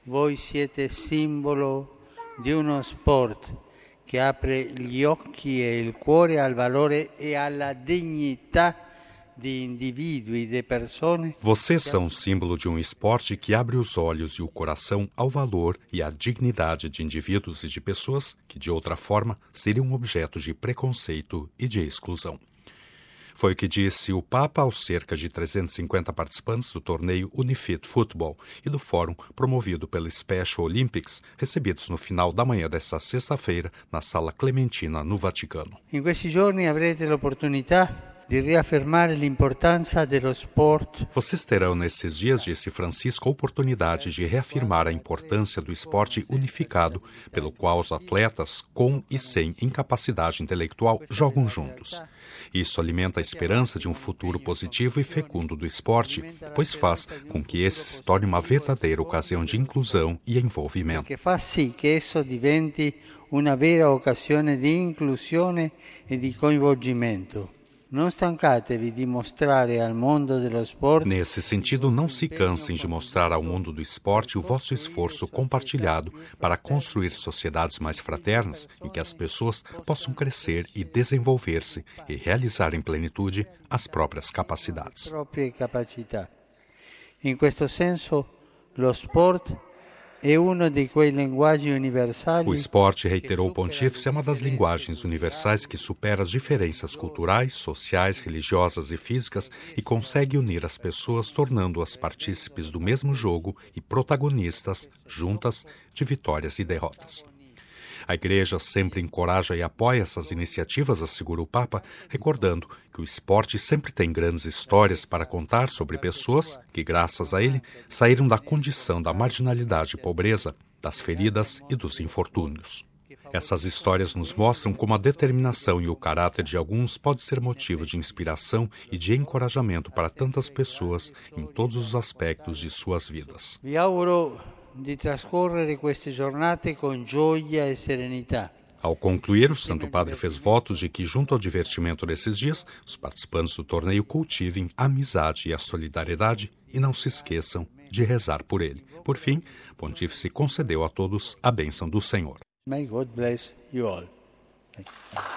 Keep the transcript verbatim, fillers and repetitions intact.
Voi siete simbolo di uno sport che apre gli occhi e il cuore al valore e alla dignità de indivíduos e de pessoas. Vocês são símbolo de um esporte que abre os olhos e o coração ao valor e à dignidade de indivíduos e de pessoas que, de outra forma, seriam objetos de preconceito e de exclusão. Foi o que disse o Papa aos cerca de trezentos e cinquenta participantes do torneio Unifit Football e do fórum promovido pela Special Olympics, recebidos no final da manhã desta sexta-feira na Sala Clementina, no Vaticano. Em questi giorni avrete l'opportunità de reafirmar a importância do esporte. Vocês terão nesses dias, disse Francisco, a oportunidade de reafirmar a importância do esporte unificado, pelo qual os atletas, com e sem incapacidade intelectual, jogam juntos. Isso alimenta a esperança de um futuro positivo e fecundo do esporte, pois faz com que esse se torne uma verdadeira ocasião de inclusão e envolvimento. Que faz sim que isso diventi uma vera occasione di inclusione e di coinvolgimento. Não stancatevi di mostrare al mondo dello sport. Nesse sentido, não se cansem de mostrar ao mundo do esporte o vosso esforço compartilhado para construir sociedades mais fraternas em que as pessoas possam crescer e desenvolver-se e realizar em plenitude as próprias capacidades. In questo senso, lo sport é uno de quei linguaggi universali. O esporte, reiterou o pontífice, é uma das linguagens universais que supera as diferenças culturais, sociais, religiosas e físicas e consegue unir as pessoas, tornando-as partícipes do mesmo jogo e protagonistas, juntas, de vitórias e derrotas. A Igreja sempre encoraja e apoia essas iniciativas, assegura o Papa, recordando que o esporte sempre tem grandes histórias para contar sobre pessoas que, graças a ele, saíram da condição da marginalidade e pobreza, das feridas e dos infortúnios. Essas histórias nos mostram como a determinação e o caráter de alguns pode ser motivo de inspiração e de encorajamento para tantas pessoas em todos os aspectos de suas vidas. Vi auguro di trascorrere queste giornate con gioia e serenità. Ao concluir, o Santo Padre fez votos de que, junto ao divertimento desses dias, os participantes do torneio cultivem a amizade e a solidariedade e não se esqueçam de rezar por ele. Por fim, o Pontífice concedeu a todos a bênção do Senhor. May God bless you all.